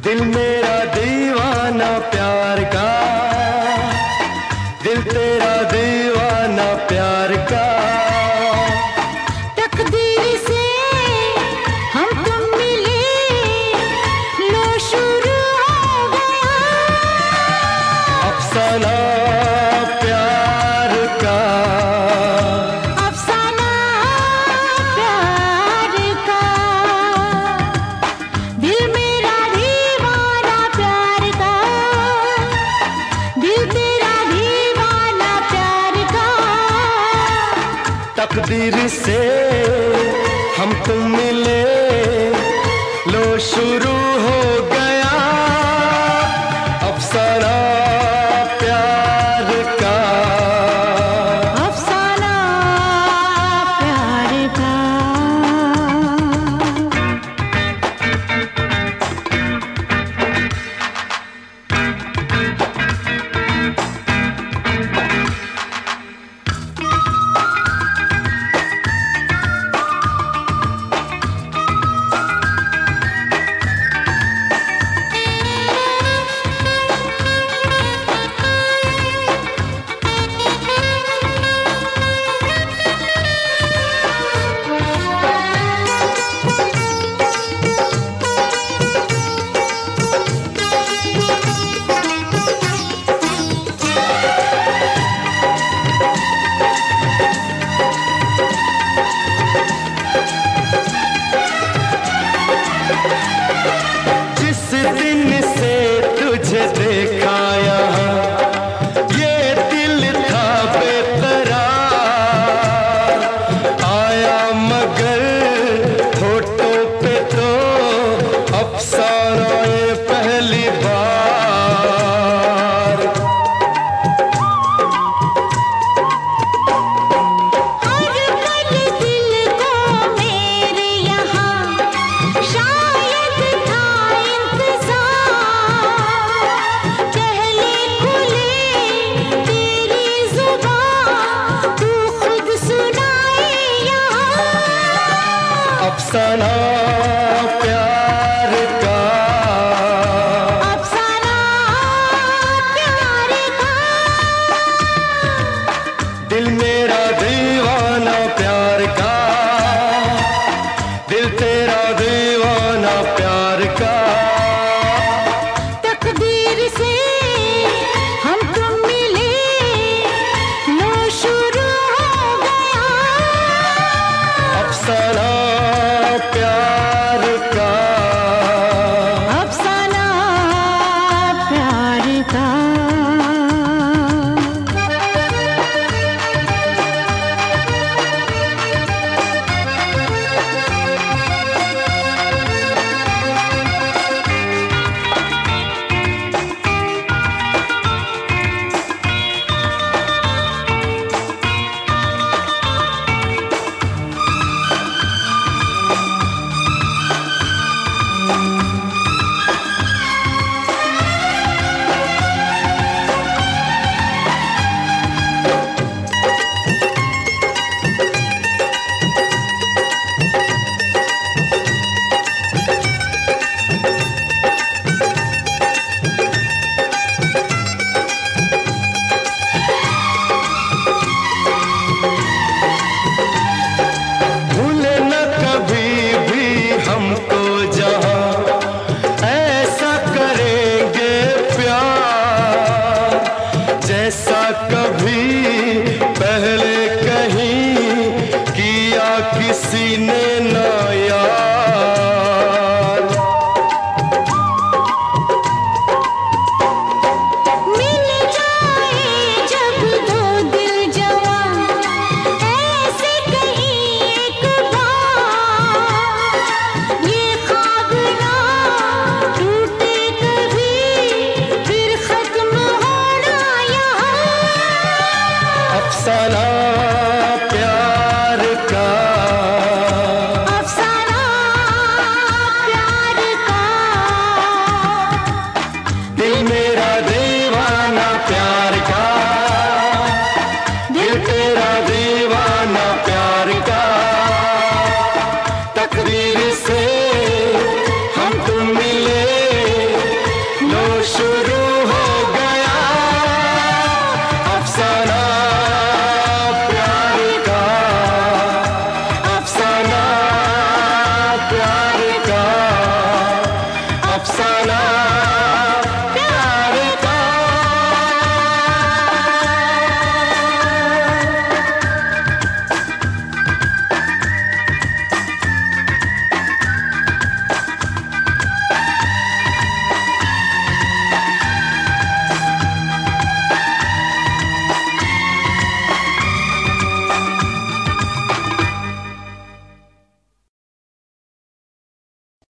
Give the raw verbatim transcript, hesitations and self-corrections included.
दिल मेरा दीवाना प्यार का, दिल तेरा दीवाना प्यार का। तकदीर से हम तुम मिले, लो शुरू हो गया अफसाना प्यार का, अफसाना प्यार का। दिल मेरा दीवाना प्यार का, दिल तेरा दीवाना प्यार का। तकदीर से हम तुम मिले, लो शुरू हो गया अफसाना प्यार का, अफसाना प्यार का। जिस दिन से तुझे देखा यहाँ, ये दिल था बेकरार। आया मगर होठों पे तो अफसाना ये पहली बार। हर पल दिल को मेरे यहाँ शायद था इंतजार। पहले खुले तेरी जुबान, तू खुद सुनाए यहाँ अफसाना प्यार का, अफसाना प्यार का। दिल मेरा दीवाना प्यार का, दिल तेरा दीवाना प्यार का।